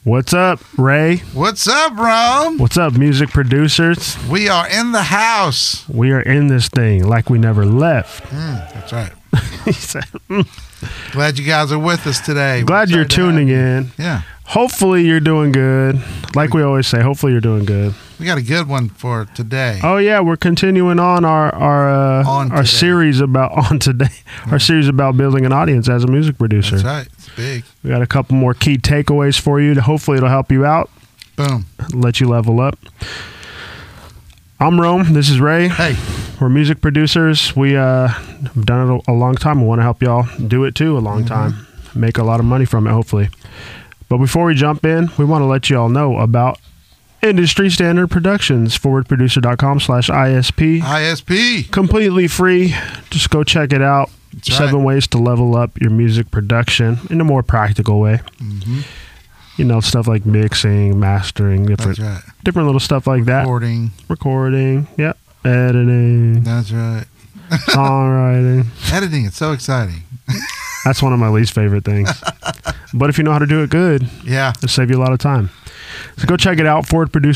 What's up, Ray? What's up, Rome? What's up, music producers? We are in the house. We are in this thing like we never left. That's right. He said, Glad you guys are with us today. Glad you're tuning in. Yeah. Hopefully you're doing good. Like we always say, hopefully you're doing good. We got a good one for today. Oh yeah, we're continuing on our series about our series about building an audience as a music producer. That's right. It's big. We got a couple more key takeaways for you. Hopefully it'll help you out. Boom. Let you level up. I'm Rome. This is Ray. Hey. We're music producers. We have done it a long time. We want to help y'all do it too a long time. Make a lot of money from it, hopefully. But before we jump in, we want to let you all know about Industry Standard Productions, forwardproducer.com/ISP. ISP. Completely free. Just go check it out. That's 7 ways to level up your music production in a more practical way. Mm-hmm. You know, stuff like mixing, mastering, different little stuff like that. Recording. Yep. Editing. That's right. Songwriting. Editing, it's so exciting. That's one of my least favorite things. But if you know how to do it good, yeah, it'll save you a lot of time. So go check it out,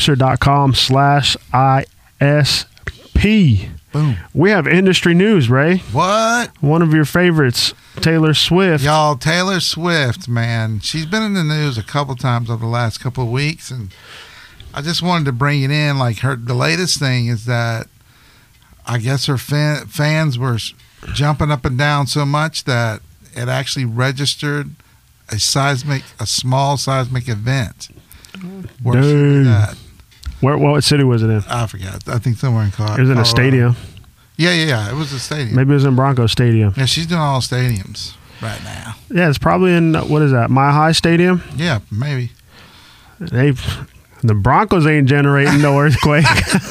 forwardproducer.com/ISP. Boom. We have industry news, Ray. What? One of your favorites, Taylor Swift. Y'all, Taylor Swift, man. She's been in the news a couple times over the last couple of weeks, and I just wanted to bring it in. Like the latest thing is that I guess her fans were jumping up and down so much that it actually registered a small seismic event. Where she was at. What city was it in? I forgot. I think somewhere in Colorado. It was in a stadium. Yeah. It was a stadium. Maybe it was in Bronco Stadium. Yeah, she's doing all stadiums right now. Yeah, it's probably in, what is that, Mile High Stadium? Yeah, maybe. The Broncos ain't generating no earthquake.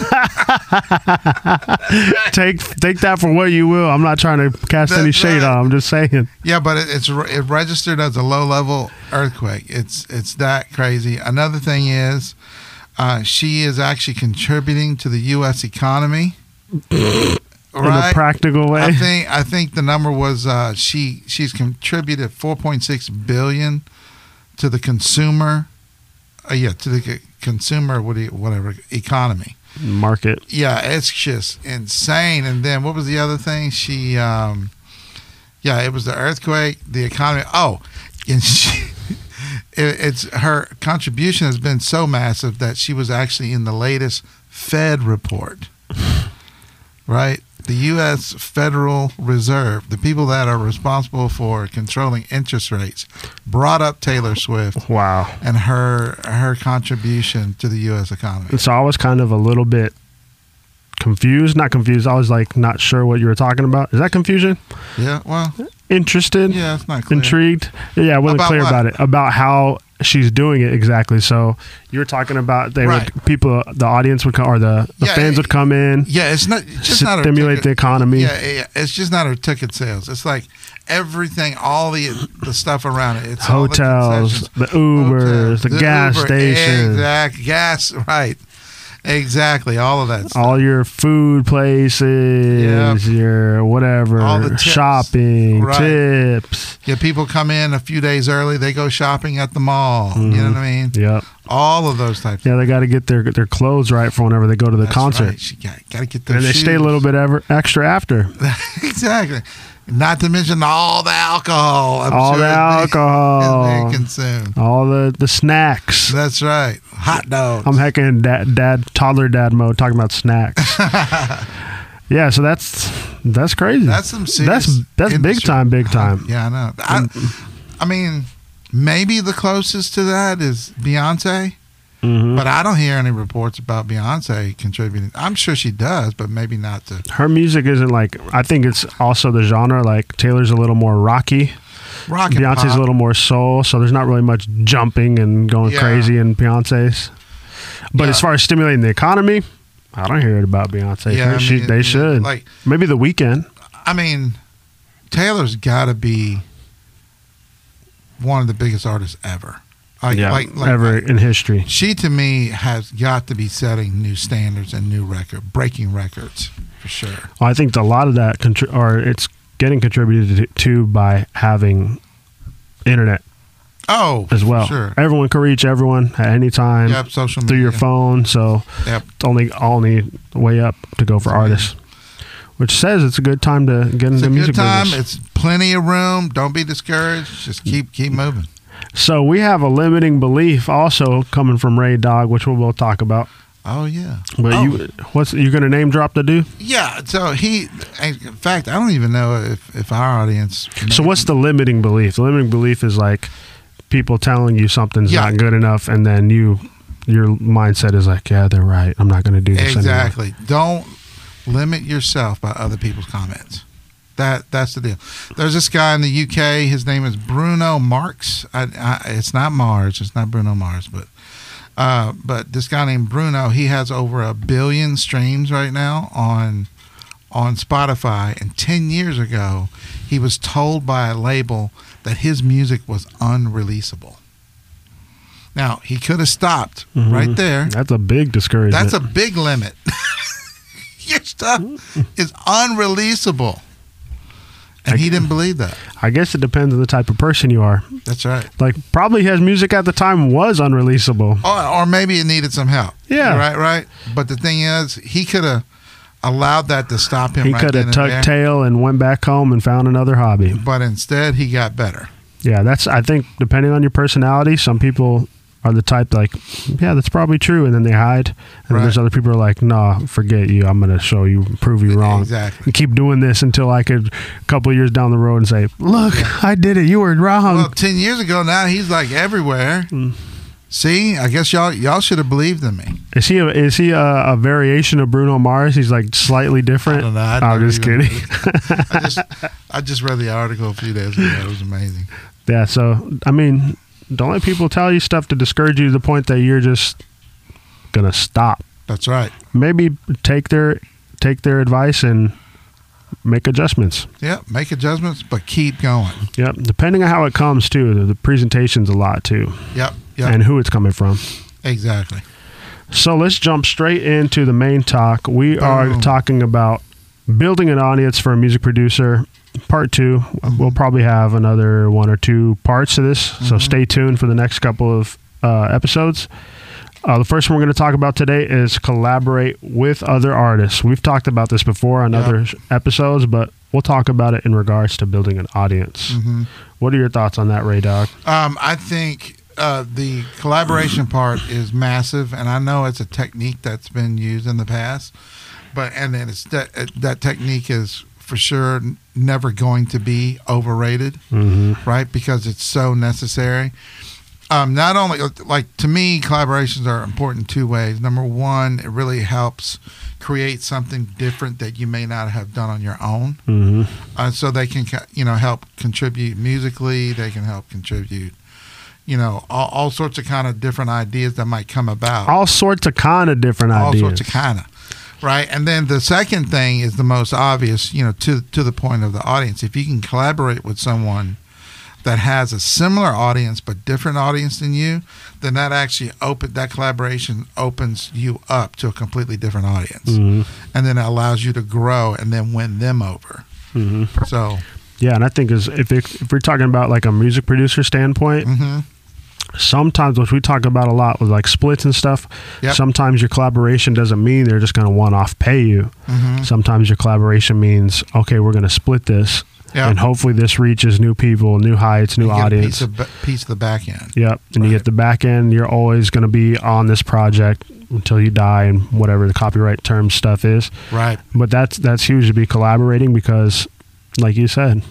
Take that for what you will. I'm not trying to cast any shade on. I'm just saying. Yeah, but it registered as a low-level earthquake. It's that crazy. Another thing is she is actually contributing to the U.S. economy. Right? In a practical way. I think the number was she's contributed $4.6 billion to the consumer. Whatever economy market. Yeah, it's just insane. And then what was the other thing? She it was the earthquake, the economy. And it's her contribution has been so massive that she was actually in the latest Fed report. Right? The U.S. Federal Reserve, the people that are responsible for controlling interest rates, brought up Taylor Swift. Wow. And her contribution to the U.S. economy. So I was kind of a little bit confused. Not confused. I was like not sure what you were talking about. Is that confusion? Yeah, well. Interested? Yeah, it's not clear. Intrigued? Yeah, I wasn't clear about it. About how she's doing it exactly. So you were talking about the audience would come, or the fans would come in. Yeah, it's not just not stimulate the economy. Yeah, it's just not her ticket sales. It's like everything, all the stuff around it. It's hotels, the Ubers, the gas stations, exactly, gas, right. Exactly, all of that stuff. All your food places, your whatever, all the tips. Shopping, tips. Yeah, people come in a few days early. They go shopping at the mall. You know what I mean? Yep. All of those types. Yeah, they got to get their clothes right for whenever they go to the concert. Right. Got to get their and they stay a little bit extra after. Exactly. Not to mention all the alcohol. Alcohol. Is being consumed. All the snacks. That's right. Hot dogs. I'm hecking toddler dad mode talking about snacks. Yeah, so that's crazy. That's some serious. That's big time. Yeah, I know. I mean, maybe the closest to that is Beyonce. Mm-hmm. But I don't hear any reports about Beyonce contributing. I'm sure she does, but maybe not to. Her music isn't like, I think it's also the genre, like Taylor's a little more rocky. Rock and Beyonce's pop. a little more soul, so there's not really much jumping and going crazy in Beyonce's. But as far as stimulating the economy, I don't hear it about Beyonce. Yeah, they should. Like, maybe The Weeknd. I mean, Taylor's got to be one of the biggest artists ever. Ever in history. She, to me, has got to be setting new standards and breaking records, for sure. Well, I think a lot of that, it's getting contributed to by having internet. Oh, as well. Sure. Everyone can reach everyone at any time. Yep, social media. Through your phone. So Yep. it's only way up to go for artists. Which says it's a good time to get into music business. It's plenty of room. Don't be discouraged. Just keep moving. So we have a limiting belief also coming from Ray Dog, which we'll talk about. Oh yeah. But you going to name drop the dude? Yeah. So in fact, I don't even know if our audience. So what's the limiting belief? The limiting belief is like people telling you something's not good enough, and then your mindset is like, yeah, they're right. I'm not going to do this exactly. anymore. Don't limit yourself by other people's comments. That's the deal. There's this guy in the UK. His name is Bruno Mars. It's not Mars. It's not Bruno Mars, but this guy named Bruno. He has over 1 billion streams right now on Spotify. And 10 years ago, he was told by a label that his music was unreleasable. Now he could have stopped right there. That's a big discouragement. That's a big limit. Your stuff is unreleasable. And he didn't believe that. I guess it depends on the type of person you are. That's right. Like, probably his music at the time was unreleasable. Or maybe it needed some help. Yeah. Right. But the thing is, he could have allowed that to stop him. He right could have tucked tail and went back home and found another hobby. But instead, he got better. Yeah, I think, depending on your personality, some people are the type like, yeah, that's probably true, and then they hide. And then there's other people who are like, nah, forget you. I'm going to show you, prove you wrong. Exactly. And keep doing this until I could, a couple of years down the road, and say, look, I did it. You were wrong. Well, 10 years ago now, he's like everywhere. See, I guess y'all should have believed in me. Is he a variation of Bruno Mars? He's like slightly different. I don't know. I'm just kidding. I just read the article a few days ago. It was amazing. Yeah. So I mean, don't let people tell you stuff to discourage you to the point that you're just gonna stop. That's right. Maybe take their advice and make adjustments. Yeah, make adjustments, but keep going. Yep. Depending on how it comes too, the presentation's a lot too. Yep. And who it's coming from. Exactly. So let's jump straight into the main talk. We are talking about building an audience for a music producer. Part 2. We'll probably have another 1 or 2 parts to this. So stay tuned for the next couple of episodes. The first one we're going to talk about today is collaborate with other artists. We've talked about this before on other episodes, but we'll talk about it in regards to building an audience. What are your thoughts on that, Ray Dog? I think the collaboration part is massive, and I know it's a technique that's been used in the past, and then it's that technique is for sure never going to be overrated, right? Because it's so necessary. Not only, like, to me, collaborations are important 2 ways. Number one, it really helps create something different that you may not have done on your own. So they can, help contribute musically. They can help contribute, all sorts of kind of different ideas that might come about. All sorts of kind of different ideas. All sorts of kind of. Right. And then the second thing is the most obvious, to the point of the audience. If you can collaborate with someone that has a similar audience but different audience than you, then that collaboration opens you up to a completely different audience. And then it allows you to grow and then win them over. So yeah, and I think if we're talking about like a music producer standpoint, sometimes, which we talk about a lot with like splits and stuff, sometimes your collaboration doesn't mean they're just going to one-off pay you. Sometimes your collaboration means, okay, we're going to split this, and hopefully this reaches new people, new heights, new audience. Piece of the back end. Yep, and you get the back end. You're always going to be on this project until you die, and whatever the copyright term stuff is. Right. But that's huge to be collaborating because, like you said,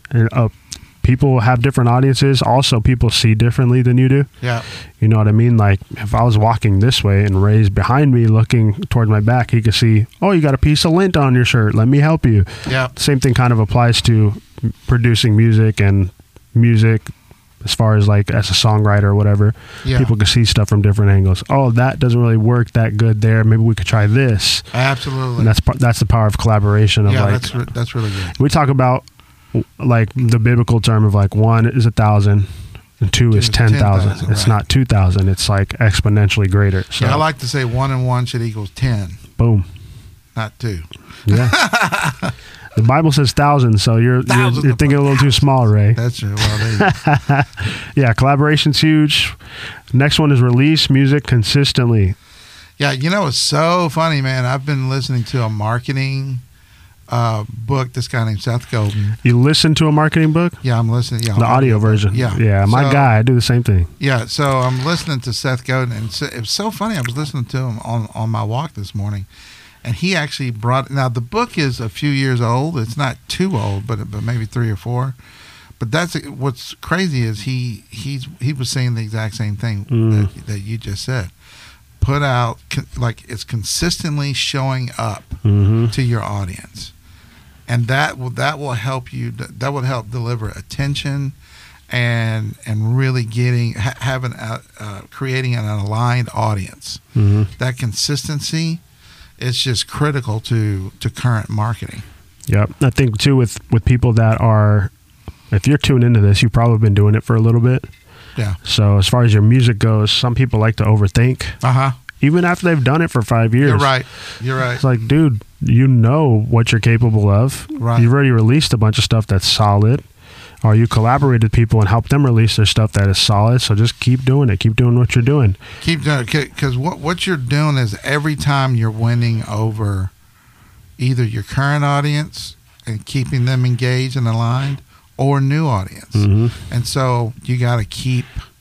people have different audiences. Also, people see differently than you do. Yeah. You know what I mean? Like, if I was walking this way and Ray's behind me looking toward my back, he could see, oh, you got a piece of lint on your shirt. Let me help you. Yeah. Same thing kind of applies to producing music and music as far as like as a songwriter or whatever. Yeah. People can see stuff from different angles. Oh, that doesn't really work that good there. Maybe we could try this. Absolutely. And that's the power of collaboration. That's really good. We talk about like the biblical term of like 1 is 1,000 and 2 is 10,000. It's not 2,000. It's like exponentially greater. So I like to say 1 and 1 should equal 10. Boom. Not 2. Yeah. The Bible says thousands, so you're thinking a little too small, Ray. That's true. Well, yeah, collaboration's huge. Next one is release music consistently. yeah, it's so funny, man. I've been listening to a marketing book. This guy named Seth Godin. You listen to a marketing book? Yeah, I'm listening. Yeah, the audio version. Yeah, my guy. I do the same thing. Yeah, so I'm listening to Seth Godin, and it was so funny. I was listening to him on my walk this morning. And he actually now the book is a few years old. It's not too old, but maybe 3 or 4. But what's crazy is he was saying the exact same thing that you just said. Put out it's consistently showing up to your audience, and that will help you. That will help deliver attention, and really creating an aligned audience. That consistency. It's just critical to current marketing. Yep. I think too with people that are, if you're tuned into this, you've probably been doing it for a little bit. Yeah. So as far as your music goes, some people like to overthink. Even after they've done it for 5 years. You're right. It's like, dude, you know what you're capable of. Right. You've already released a bunch of stuff that's solid. Or you collaborated with people and helped them release their stuff that is solid. So just keep doing it. Keep doing what you're doing. Keep doing it. Because what you're doing is every time you're winning over either your current audience and keeping them engaged and aligned, or new audience. And so you got to keep,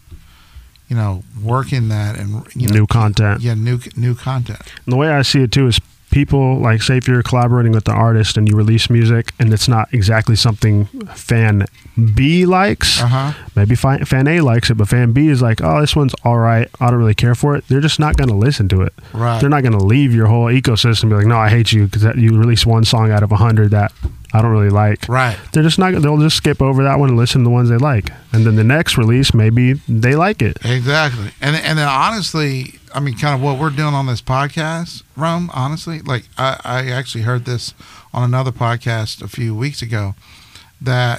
working that and new content. Yeah, new content. And the way I see it too is people, like, say if you're collaborating with the artist and you release music and it's not exactly something fan B likes, maybe fan A likes it, but fan B is like, oh, this one's all right, I don't really care for it. They're just not going to listen to it. Right. They're not going to leave your whole ecosystem and be like, no, I hate you because you release one song out of 100 that I don't really like. Right. They're just not. They'll just skip over that one and listen to the ones they like, and then the next release maybe they like it. Exactly. And then honestly, I mean, kind of what we're doing on this podcast, Rome. Honestly, like I actually heard this on another podcast a few weeks ago. That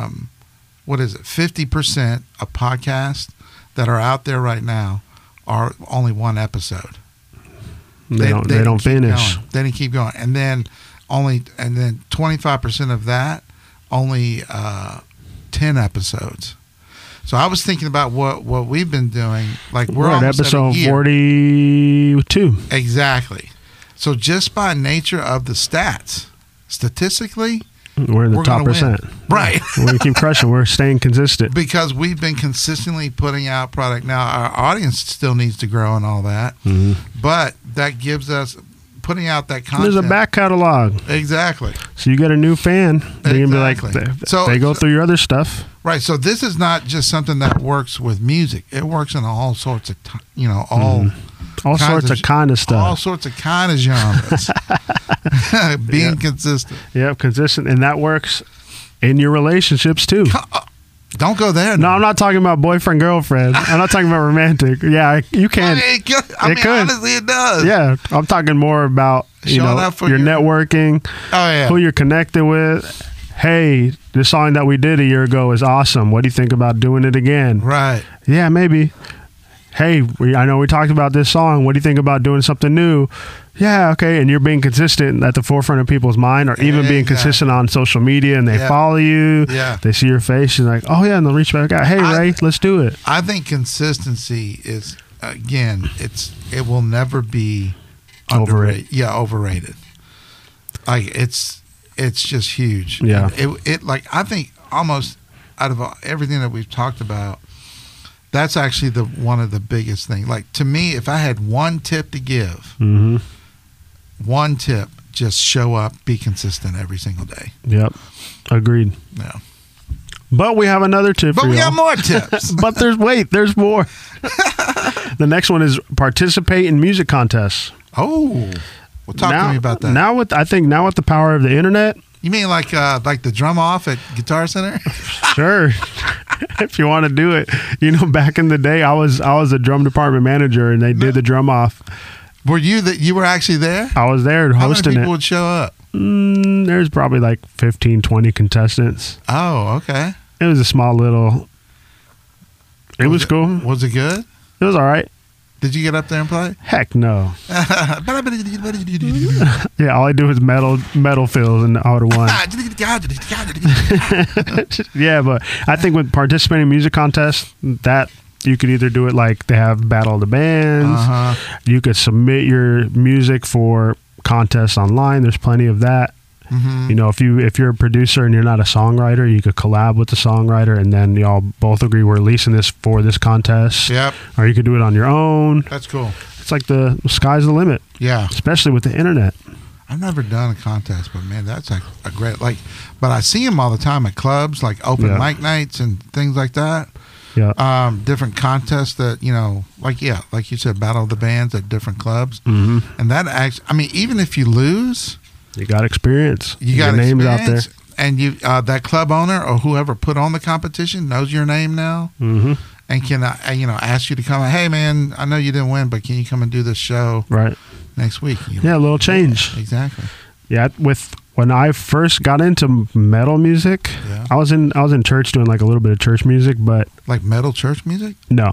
50% of podcasts that are out there right now are only one episode. They don't finish. They didn't keep going, and then 25% of that only 10 episodes. So I was thinking about what we've been doing. Like we're at episode 42. Exactly. So just by nature of the stats, statistically, we're in the top percent. Right. We're going to keep crushing. We're staying consistent. Because we've been consistently putting out product. Now, our audience still needs to grow and all that. But that gives us, putting out that content. There's a back catalog. Exactly. So you get a new fan. They're going to be like, they go through your other stuff. Right. So this is not just something that works with music. It works in all sorts of, all sorts of kind of stuff. All sorts of kind of genres. Being consistent. Yep, consistent. And that works in your relationships too. Don't go there. No, I'm not talking about boyfriend, girlfriend. I'm not talking about romantic. Yeah, you can. I mean, honestly, it does. Yeah, I'm talking more about your networking. Oh, yeah. Who you're connected with. Hey, the song that we did a year ago is awesome. What do you think about doing it again? Right. Yeah, maybe. Hey, I know we talked about this song. What do you think about doing something new? Yeah, okay. And you're being consistent at the forefront of people's mind, or even being consistent on social media, and they follow you. Yeah. They see your face and like, oh yeah, and they'll reach back out. Hey, Ray, let's do it. I think consistency is, again, it will never be overrated. Yeah, overrated. Like it's just huge. Yeah. It like, I think almost out of everything that we've talked about, that's actually one of the biggest things. Like, to me, if I had one tip to give, one tip, just show up, be consistent every single day. Yep. Agreed. Yeah. But we have another tip for you. But we got more tips. But there's more. The next one is participate in music contests. Oh. Well, talk to me about that. Now with the power of the internet. You mean like the drum off at Guitar Center? Sure. If you want to do it. Back in the day, I was a drum department manager, and they did the drum off. Were you were actually there? I was there hosting it. How many people would show up? There's probably like 15, 20 contestants. Oh, okay. It was a small little... It was cool. Was it good? It was all right. Did you get up there and play? Heck no. yeah, Yeah, all I do is metal fills, and I would have won. Yeah, but I think with participating in music contests, that you could either do it like they have Battle of the Bands. You could submit your music for contests online. There's plenty of that. Mm-hmm. You know, if you're a producer and you're not a songwriter, you could collab with the songwriter, and then y'all both agree we're releasing this for this contest. Yep. Or you could do it on your own. That's cool. It's like the sky's the limit. Yeah. Especially with the internet. I've never done a contest, but man, that's like a great but I see them all the time at clubs, like open mic nights and things like that. Yeah. Different contests that, like you said, Battle of the Bands at different clubs. Mm-hmm. And that actually, I mean, even if you lose, You got experience. you got your name's experience, out there. and you that club owner or whoever put on the competition knows your name now, Mm-hmm. and can ask you to come. Hey, man, I know you didn't win, but can you come and do this show Right. next week? Yeah, a little change. Exactly. Yeah, when I first got into metal music, Yeah. I was in church doing like a little bit of church music, but Like metal church music. no.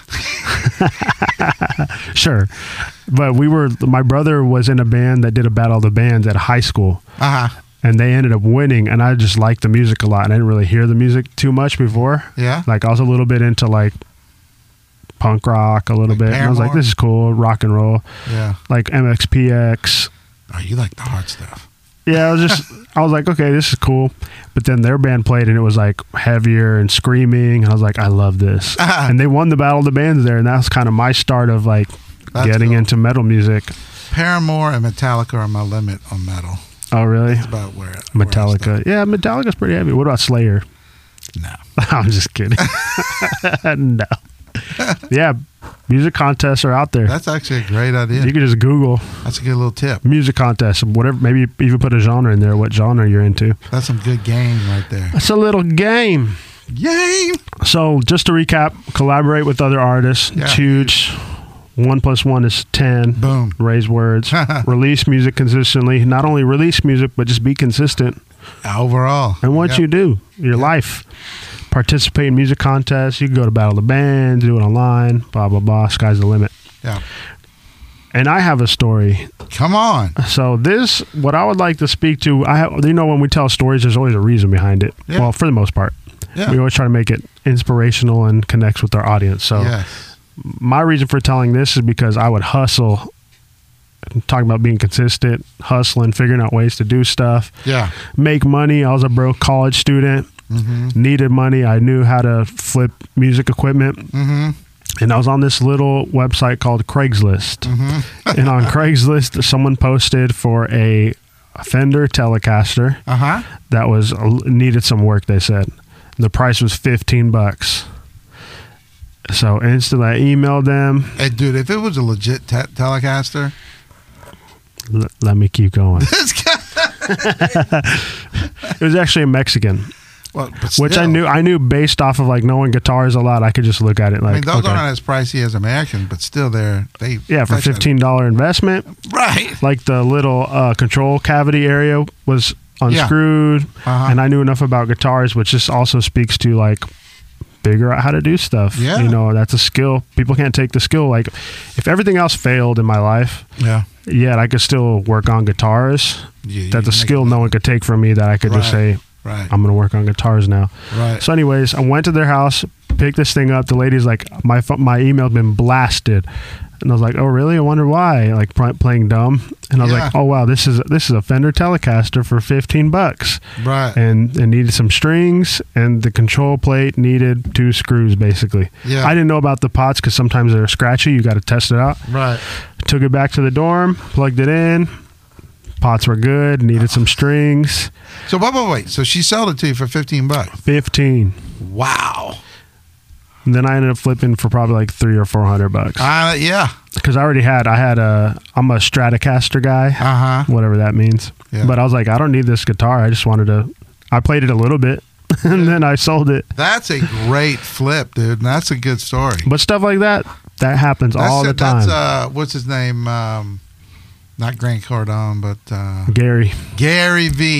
Sure. But my brother was in a band that did a Battle of the Bands at high school, and they ended up winning, and I just liked the music a lot, and I didn't really hear the music too much before. Yeah. Like I was a little bit into like punk rock a little Like bit. And I was like, Paramore? this is cool, rock and roll. Yeah. Like MXPX. Oh, you like the hard stuff. Yeah, I was like, okay, this is cool. But then their band played and it was like heavier and screaming. And I was like, I love this. And they won the Battle of the Bands there. And that was kind of my start of like getting cool. into metal music. Paramore and Metallica are my limit on metal. Oh, really? That's about where Metallica. Yeah, Metallica's pretty heavy. What about Slayer? No. I'm just kidding. No. Yeah, music contests are out there. That's actually a great idea. You can just Google That's a good little tip. music contests, whatever. Maybe even put a genre in there, what genre you're into. That's some good game right there. That's a little game. Game. So just to recap, collaborate with other artists. Yeah. It's huge. 1 + 1 is 10. Boom. Raise words. Release music consistently. Not only release music, but just be consistent Overall. in what Yep. you do, your life. Participate in music contests. You can go to Battle of the Bands, do it online, blah, blah, blah. Sky's the limit. Yeah. And I have a story. Come on. So what I would like to speak to, when we tell stories, there's always a reason behind it. Yeah. Well, for the most part. Yeah. We always try to make it inspirational and connects with our audience. So Yes. my reason for telling this is because I would hustle, talking about being consistent, hustling, figuring out ways to do stuff, Yeah. make money. I was a broke college student, needed money. I knew how to flip music equipment. Mm-hmm. And I was on this little website called Craigslist. And on Craigslist, someone posted for a Fender Telecaster that needed some work, they said. And the price was $15. So instantly I emailed them. Hey, dude, if it was a legit Telecaster. Let me keep going. This guy. It was actually a Mexican. Well, but Which still. I knew based off of like knowing guitars a lot. I could just look at it like, I mean, those okay. aren't as pricey as American, but still, for that's $15 investment, right? like the little control cavity area was unscrewed, and I knew enough about guitars, which just also speaks to like figure out how to do stuff. Yeah. That's a skill. People can't take the skill. Like if everything else failed in my life, Yeah, I could still work on guitars. you That's a can skill make no one could take from me that I could just say, right, I'm going to work on guitars now. right. So anyways, I went to their house, picked this thing up. The lady's like, my email had been blasted. And I was like, oh, really? I wonder why. Like playing dumb. And I was like, oh, wow, this is a Fender Telecaster for $15. Right. And it needed some strings, and the control plate needed 2 screws, basically. Yeah. I didn't know about the pots because sometimes they're scratchy. You got to test it out. Right. Took it back to the dorm, plugged it in. Pots were good, needed some strings. So wait. So she sold it to you for $15. 15. Wow. And then I ended up flipping for probably like $300 or $400. Yeah. Because I'm a Stratocaster guy, whatever that means. Yeah. But I was like, I don't need this guitar. I just I played it a little bit and then I sold it. That's a great flip, dude. And that's a good story. But stuff like that happens all the time. That's, what's his name? Not Grant Cardone, but Gary Gary V.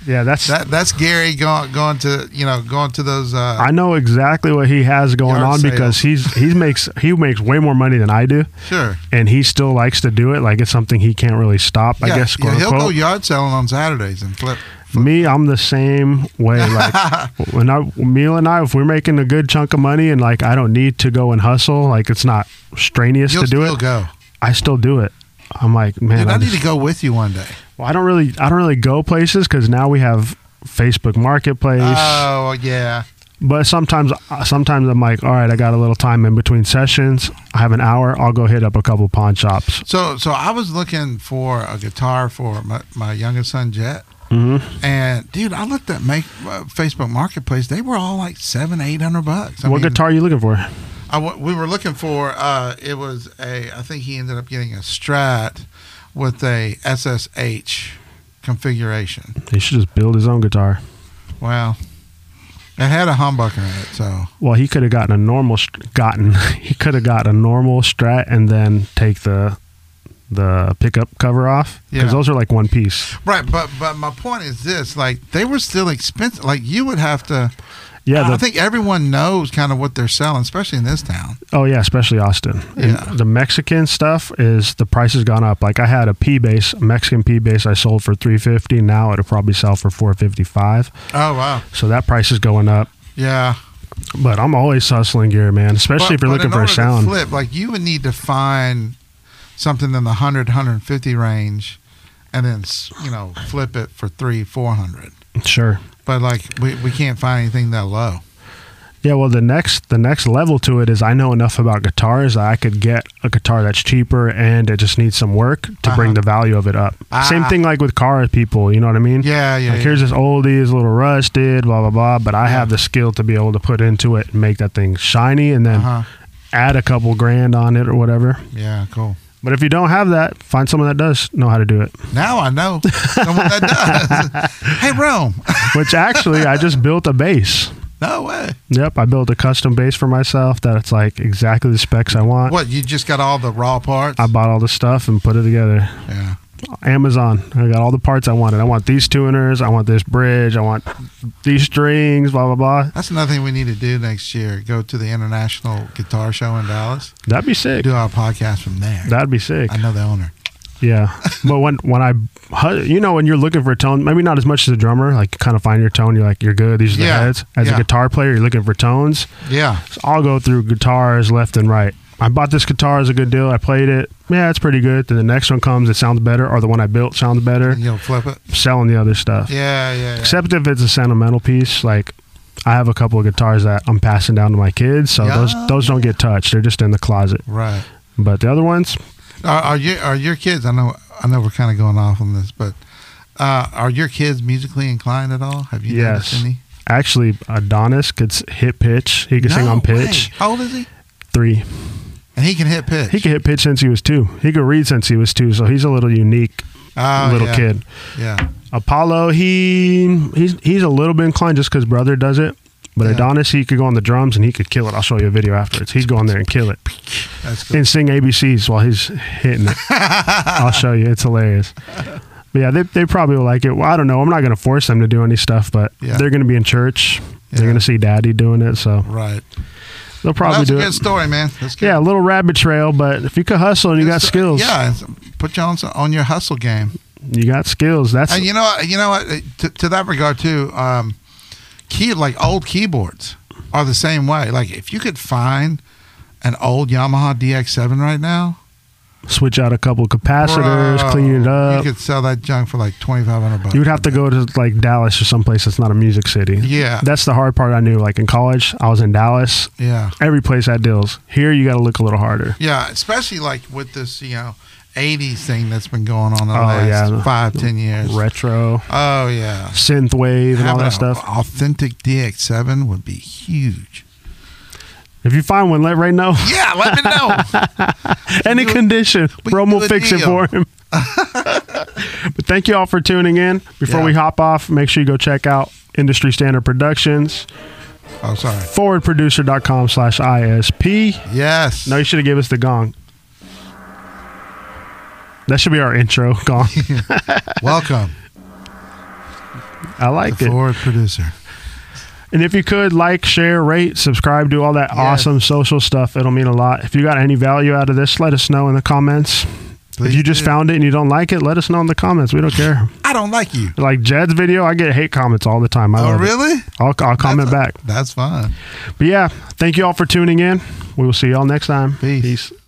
Yeah, That's Gary going to those. I know exactly what he has going Yard on sales. because he makes way more money than I do, Sure. and he still likes to do it. Like it's something he can't really stop. I guess. Yeah, he'll go quote-unquote. yard selling on Saturdays and flip. Me, I'm the same way. Like Emil and I, if we're making a good chunk of money and like I don't need to go and hustle, like it's not strenuous You'll to do still it. go. I still do it. I'm like, man, Dude, I need just- to go with you one day. well, I don't really go places because now we have Facebook Marketplace. Oh yeah. But sometimes I'm like, all right, I got a little time in between sessions. I have an hour. I'll go hit up a couple pawn shops. So I was looking for a guitar for my youngest son Jet. Mm-hmm. And dude, I looked at Facebook Marketplace. They were all like $700-800. What guitar are you looking for? We were looking for. It was I think he ended up getting a Strat with a SSH configuration. He should just build his own guitar. Well, it had a humbucker in it, so Well, he could have gotten a normal he could have got a normal Strat and then take the pickup cover off because Yeah. those are like one piece. right. But my point is this: like they were still expensive. Like you would have to. Yeah, I think everyone knows kind of what they're selling, especially in this town. oh yeah, especially Austin. And Yeah. the Mexican stuff is the price has gone up. Like I had a Mexican P bass I sold for $350. Now it'll probably sell for $455. Oh wow. So that price is going up. Yeah. But I'm always hustling gear, man. Especially if you're looking in for a order to sound. flip, like you would need to find something in the 100-150 range, and then flip it for 300-400. Sure. But like we can't find anything that low. Yeah, well, the next level to it is I know enough about guitars that I could get a guitar that's cheaper and it just needs some work to bring the value of it up. Same thing like with car people, you know what I mean? Yeah. Like here's this oldie, it's a little rusted, blah blah blah. But I have the skill to be able to put into it and make that thing shiny, and then add a couple grand on it or whatever. Yeah, cool. But if you don't have that, find someone that does know how to do it. Now I know someone that does. Hey, Rome. Which actually, I just built a bass. No way. Yep, I built a custom bass for myself that's like exactly the specs I want. What, you just got all the raw parts? I bought all the stuff and put it together. Yeah. Amazon. I got all the parts I wanted. I want these tuners. I want this bridge. I want these strings, blah, blah, blah. That's another thing we need to do next year. Go to the International Guitar Show in Dallas. That'd be sick. Do our podcast from there. That'd be sick. I know the owner. Yeah. But when when you're looking for a tone, maybe not as much as a drummer, like you kind of find your tone, you're like, you're good. These are the heads. As a guitar player, you're looking for tones. Yeah. So I'll go through guitars left and right. I bought this guitar as a good deal. I played it. Yeah, it's pretty good. Then the next one comes, it sounds better, or the one I built sounds better. And you'll flip it. Selling the other stuff. Yeah. Except if it's a sentimental piece. Like I have a couple of guitars that I'm passing down to my kids, so those don't get touched. They're just in the closet. Right. But the other ones, Are your kids? I know we're kind of going off on this, but are your kids musically inclined at all? Have you noticed any? Actually, Adonis could hit pitch. He could sing on pitch. Way. How old is he? 3. And he can hit pitch. He could hit pitch since he was 2. He could read since he was 2, so he's a little unique little kid. Yeah. Apollo, he's a little bit inclined just because brother does it. But Adonis, he could go on the drums and he could kill it. I'll show you a video afterwards. He's going there and kill it. That's cool. And sing ABCs while he's hitting it. I'll show you. It's hilarious. But yeah, they probably will like it. Well, I don't know. I'm not going to force them to do any stuff, but they're going to be in church. They're going to see Daddy doing it, so right. They'll probably do it. That's a good story, man. That's good. Yeah, a little rabbit trail, but if you could hustle and you got skills, put you on your hustle game. You got skills. That's and you know what? To that regard too. Like old keyboards are the same way. Like if you could find an old Yamaha DX7 right now, switch out a couple capacitors, clean it up. You could sell that junk for like $2,500. You would have to go to like Dallas or someplace that's not a music city. Yeah, that's the hard part. I knew. Like in college, I was in Dallas. Yeah, every place had deals. Here, you got to look a little harder. Yeah, especially like with this, 80s thing that's been going on the last 5-10 years. Retro. Oh yeah. Synthwave and all that stuff. Authentic DX7 would be huge. If you find one, let Ray know. Yeah, let me know. Any condition, Rome will fix it for him. But thank you all for tuning in. Before we hop off, make sure you go check out Industry Standard Productions. Oh, sorry. forwardproducer.com/ISP. Yes. No, you should have given us the gong. That should be our intro gong. Welcome. I like the it. Ford producer. And if you could like, share, rate, subscribe, do all that awesome social stuff, it'll mean a lot. If you got any value out of this, let us know in the comments. Please if you just found it and you don't like it, let us know in the comments. We don't care. I don't like you. Like Jed's video, I get hate comments all the time. I love it. Really? I'll comment back. That's fine. But yeah, thank you all for tuning in. We will see y'all next time. Peace. Peace.